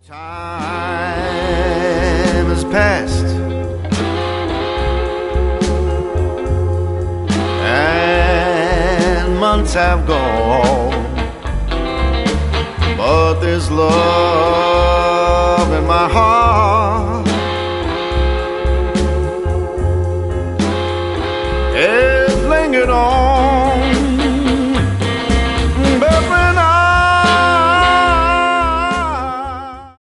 Time has passed, and months have gone, but there's love in my heart.